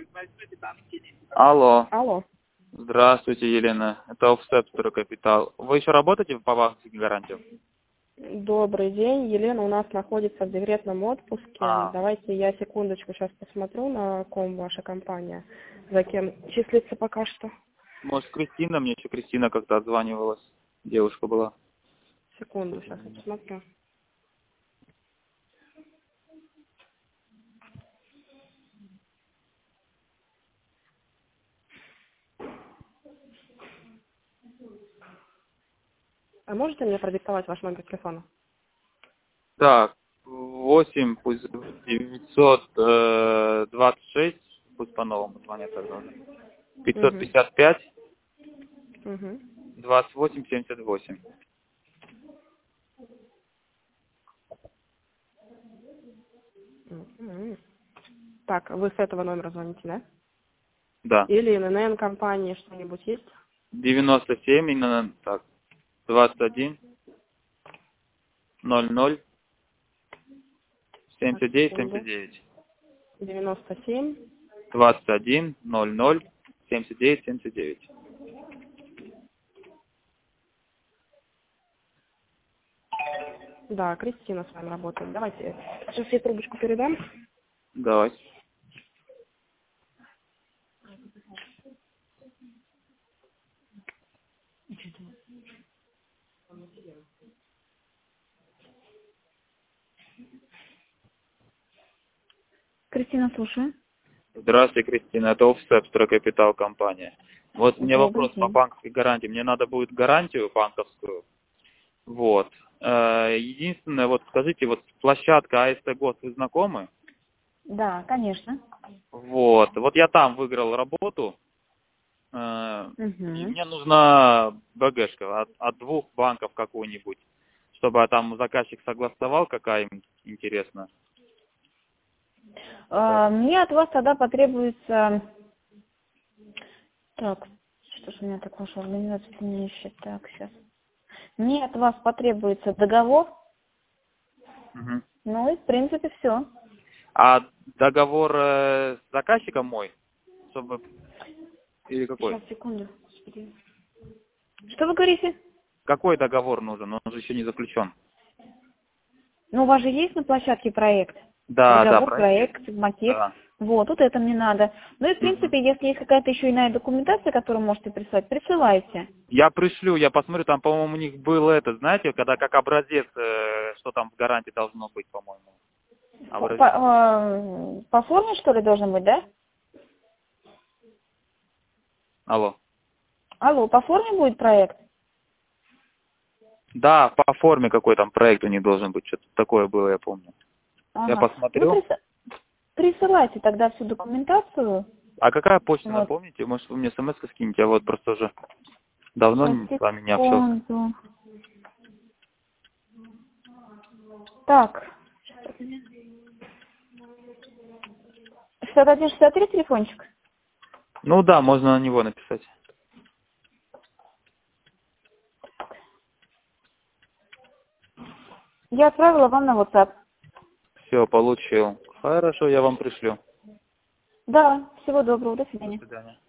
Алло. Алло. Здравствуйте, Елена. Это Offset Капитал. Вы еще работаете по банковской гарантии? Добрый день. Елена у нас находится в декретном отпуске. Давайте я секундочку сейчас посмотрю, на ком ваша компания, за кем числится пока что. Может, Кристина? Мне еще Кристина как-то отзванивалась. Девушка была. Секунду, сейчас я посмотрю. А можете мне продиктовать ваш номер телефона? Так, 8, пусть 926, пусть по-новому звонят тогда. 555, 28, 78. Так, вы с этого номера звоните, да? Да. Или ННН компании что-нибудь есть? 97, именно так. 21, 00, 79, 79. 97. 21, 00, 79, 79. Да, Кристина с вами работает. Давайте, сейчас я трубочку передам. Давайте. Кристина, слушаю. Здравствуйте, Кристина. Это Offset Капитал компания. Вот у меня Добрый вопрос по день. банковской гарантии. Мне надо будет гарантию банковскую. Вот. Единственное, вот скажите, вот площадка АСТ ГОС, вы знакомы? Да, конечно. Вот. Вот я там выиграл работу. И мне нужна БГшка от двух банков какую-нибудь, чтобы там заказчик согласовал, какая им интересна. Мне от вас тогда потребуется... Так, что ж у меня так ваша организация не ищет? Так, сейчас. Мне от вас потребуется договор. Ну и, в принципе, все. А договор с заказчиком мой? Чтобы... Или какой? Сейчас, секунду. Что вы говорите? Какой договор нужен? Он же еще не заключен. Ну, у вас же есть на площадке проект? Да, Договор, да, проект, макет. Да. Вот это мне надо. Ну и, в принципе, если есть какая-то еще иная документация, которую можете прислать, присылайте. Я пришлю, я посмотрю, там, по-моему, у них было это, знаете, когда как образец, что там в гарантии должно быть, по-моему. По форме, что ли, должен быть, да? Алло. Алло, по форме будет проект? Да, по форме какой там проект у них должен быть, что-то такое было, я помню. Ага. Я посмотрю. Ну, присылайте тогда всю документацию. А какая почта, Вот. напомните? Может, вы мне смс скинете? Я вот просто уже давно с вами не общался. Так. 6163 телефончик? Ну да, можно на него написать. Я отправила вам на WhatsApp. Все, получил. Хорошо, я вам пришлю. Да, всего доброго, до свидания. До свидания.